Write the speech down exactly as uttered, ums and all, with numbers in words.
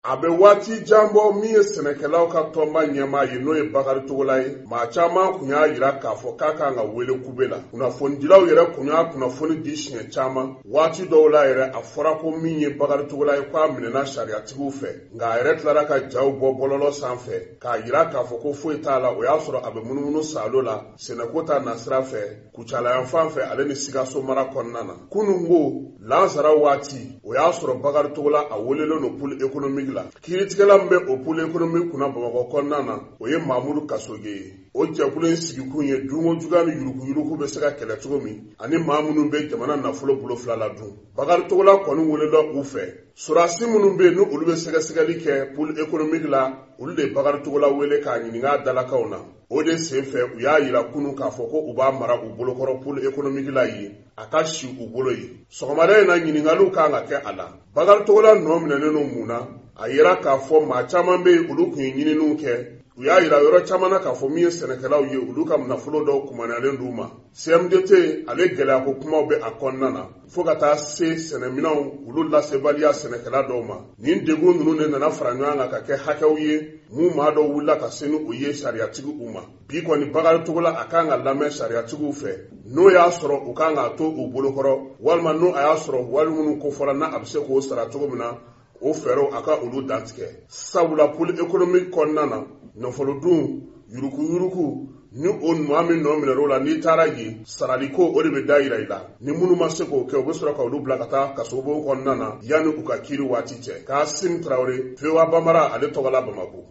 A bɛ waati janbɔ min ye sɛnɛkɛlaw ka tɔnba ɲɛmaa ye n'o ye Bakari Togola ye, maa caman kun y'a jira k'a fɔ k'a kan ka wele kube la. Kunnafonidilaw yɛrɛ kun y'a kunnafoni di siɲɛ caman. Waati dɔw la yɛrɛ a fɔra ko min ye Bakari Togola ye k'a minɛna sariyatigiw fɛ, nka a yɛrɛ tilara ka jaw bɔ bɔlɔlɔ sanfɛ k'a jira k'a fɔ ko foyi t'a la. O y'a sɔrɔ a bɛ munumunu saalo la sɛnɛko ta nasira fɛ Kucala yan fan fɛ ale ni Sikaso mara kɔnɔna na. Kunun ko lansara waati o y'a sɔrɔ Bakari Togola a welelen no pôle économique la. Kiiritigɛla min bɛ o pôle économique kunna Bamakɔ kɔnɔna na o ye Mamudu Kasoge ye. O jɛkulu in sigikun ye dunko juguya ni yuruku yuruku bɛ se ka kɛlɛ cogo min ani maa minnu bɛ jamana nafolo bolo fila la dun. Bakari Togola kɔni welela u fɛ. Surasi minnu bɛ yen ni olu bɛ sɛgɛsɛgɛli kɛ pôle économique la olu de Bakari Togola wele k'a ɲininka dalakaw na. O de senfɛ u y'a yira kunun k'a fɔ ko u b'a mara u bolokɔrɔ pôle économique la ye a ka si u bolo ye. Sɔgɔmada in na ɲininkaliw kan ka kɛ a la. Bakari Togola nɔ minɛnen no mun na? A yira k'a fɔ maa caman bɛ yen olu kun ye ɲininiw kɛ. U y'a yira yɔrɔ caman na k'a fɔ min ye sɛnɛkɛlaw ye olu ka nafolo dɔw kumanalen d'u ma. C M D T ale gɛlɛyako kumaw bɛ a kɔnɔna na fo ka taa se sɛnɛminɛw olu lasebaliya sɛnɛkɛla dɔw ma. Nin degun ninnu de nana fara ɲɔgɔn kan ka kɛ hakɛw ye mun maa dɔw wulila ka se ni o ye sariyatigi u ma. Bi kɔni Bakari Togola a kan ka lamɛn sariyatigiw fɛ n'o y'a sɔrɔ u kan k'a to u bolokɔrɔ walima n'o a y'a sɔrɔ wari minnu kofɔra na a bɛ se k'o sara cogo min na o fɛɛrɛw a ka olu dantigɛ. Sabula pôle économique kɔnɔna na nafolodun yuruku yuruku ni o maa min nɔ minɛr'o la n'i taara yen saraliko o de bɛ da yira i la. Ni minnu ma se k'o kɛ u bɛ sɔrɔ ka olu bila ka taa kasobo kɔnɔna na yanni u ka kiiri waati cɛ. Kasimu Tarawele, V O A Banbara ale tɔgɔla Bamako.